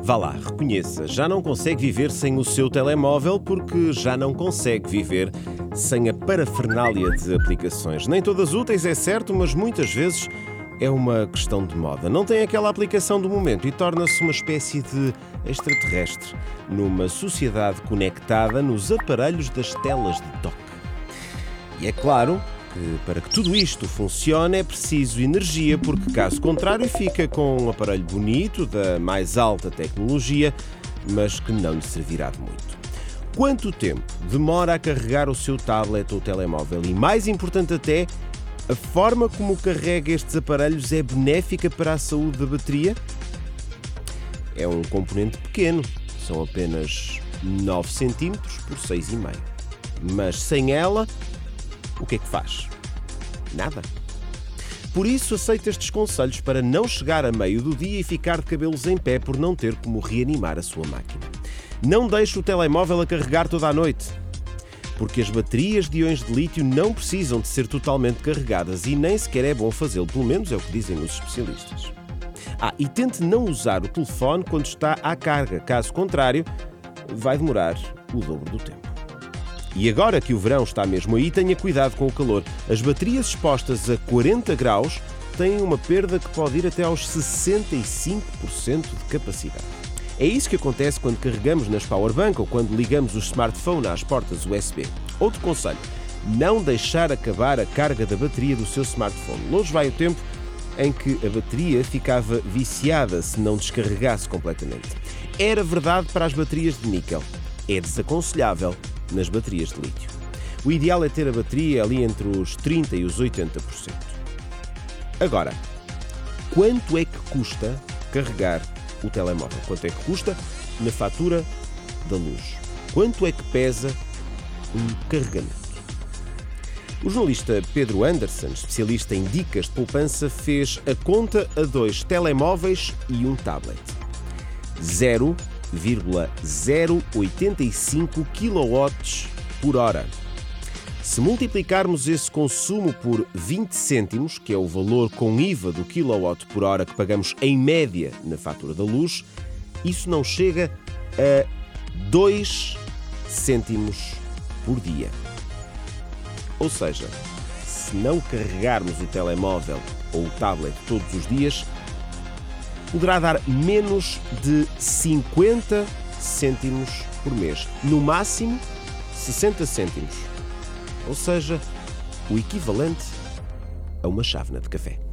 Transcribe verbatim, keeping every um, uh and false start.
Vá lá, reconheça, já não consegue viver sem o seu telemóvel porque já não consegue viver sem a parafernália de aplicações. Nem todas úteis, é certo, mas muitas vezes é uma questão de moda. Não tem aquela aplicação do momento e torna-se uma espécie de extraterrestre numa sociedade conectada nos aparelhos das telas de toque. E é claro que para que tudo isto funcione é preciso energia, porque caso contrário fica com um aparelho bonito, da mais alta tecnologia, mas que não lhe servirá de muito. Quanto tempo demora a carregar o seu tablet ou telemóvel? E mais importante até, a forma como carrega estes aparelhos é benéfica para a saúde da bateria? É um componente pequeno, são apenas nove centímetros por seis vírgula cinco. Mas sem ela, o que é que faz? Nada. Por isso, aceita estes conselhos para não chegar a meio do dia e ficar de cabelos em pé por não ter como reanimar a sua máquina. Não deixe o telemóvel a carregar toda a noite, porque as baterias de íons de lítio não precisam de ser totalmente carregadas e nem sequer é bom fazê-lo, pelo menos é o que dizem os especialistas. Ah, e tente não usar o telefone quando está à carga, caso contrário, vai demorar o dobro do tempo. E agora que o verão está mesmo aí, tenha cuidado com o calor. As baterias expostas a quarenta graus têm uma perda que pode ir até aos sessenta e cinco por cento de capacidade. É isso que acontece quando carregamos nas powerbank ou quando ligamos o smartphone às portas U S B. Outro conselho, não deixar acabar a carga da bateria do seu smartphone. Longe vai o tempo em que a bateria ficava viciada se não descarregasse completamente. Era verdade para as baterias de níquel. É desaconselhável nas baterias de lítio. O ideal é ter a bateria ali entre os trinta por cento e os oitenta por cento. Agora, quanto é que custa carregar o telemóvel? Quanto é que custa na fatura da luz? Quanto é que pesa um carregamento? O jornalista Pedro Anderson, especialista em dicas de poupança, fez a conta a dois telemóveis e um tablet. zero vírgula zero oitenta e cinco quilowatts por hora. Se multiplicarmos esse consumo por vinte cêntimos, que é o valor com I V A do kilowatt por hora que pagamos em média na fatura da luz, isso não chega a dois cêntimos por dia. Ou seja, se não carregarmos o telemóvel ou o tablet todos os dias, poderá dar menos de cinquenta cêntimos por mês. No máximo, sessenta cêntimos. Ou seja, o equivalente a uma chávena de café.